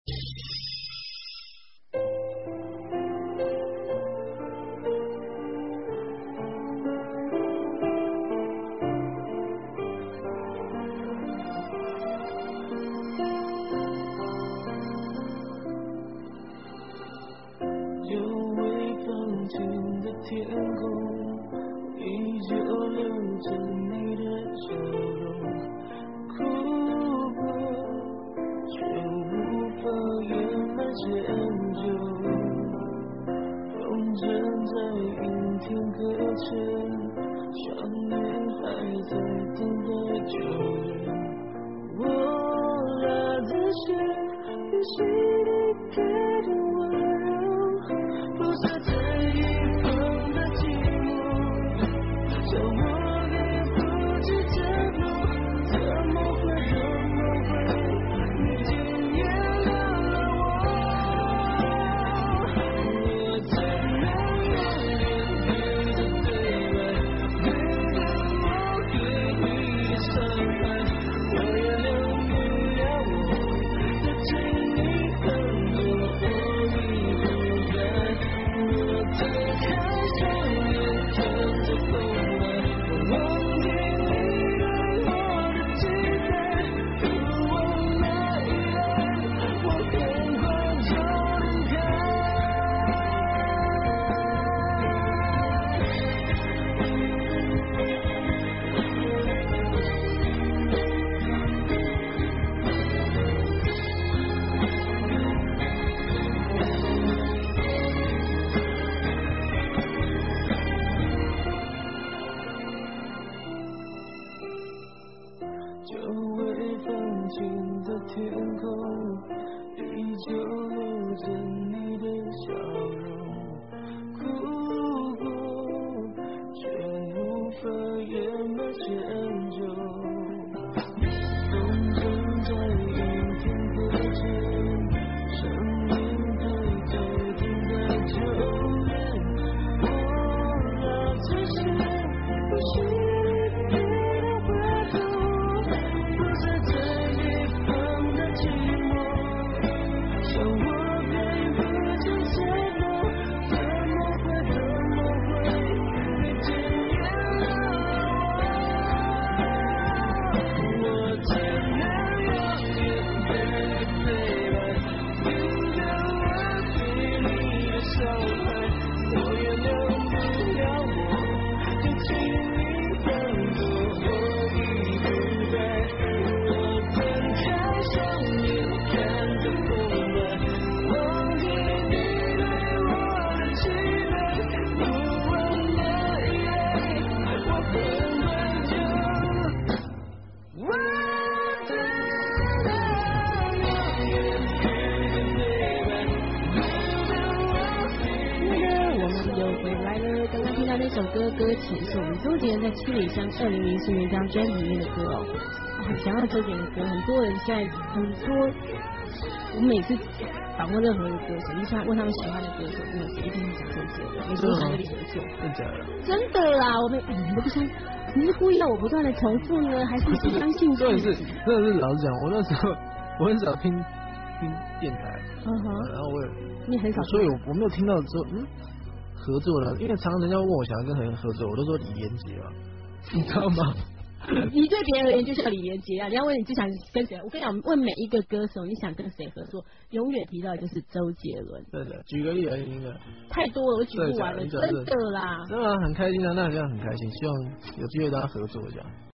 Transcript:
天空依旧留着你的笑容，哭过却无法掩埋歉疚，风筝在阴天搁浅，想念还在等待救援。我拉的线比起你给的温柔，不是在一旁像我给不起承诺，怎么会你竟原谅了我？我只能永远对着对白，对待我对你的伤害。我原谅你要我的请你更多，我已不在。我睁开双眼看着风。忘记你对我的期待，不问哪一来，我很快就离开。久未放晴的天空，依旧留着你的笑容，哭过却无法掩埋歉疚，风筝在阴天搁浅，生命还在等待救援。我拉着线，不是那首歌歌词是我们周杰伦在《七里香》2004年这张专辑里面的歌哦。想要周杰伦的歌，很多人现在我每次访问任何的歌手，就像问他们喜欢的歌手，真的是一定是讲周杰伦，每次都跟你合作。 真的假的？ 真的啦，你们不相信？你是故意要我不断的重复呢，还是不相信自己？ 真的是老实讲，我那时候我很少听电台，然后你很少， 所以我没有听到之后，合作了，因为常常人家问我想要跟谁合作，我都说李连杰嘛，你知道吗？ 你对别人而言就像李连杰啊，人家问你就想跟谁？我跟你讲，问每一个歌手你想跟谁合作，永远提到的就是周杰伦。 对的，举个例而已， 太多了，我举不完了，真的啦。 真的很开心啊，那这样很开心，希望有机会大家合作一下。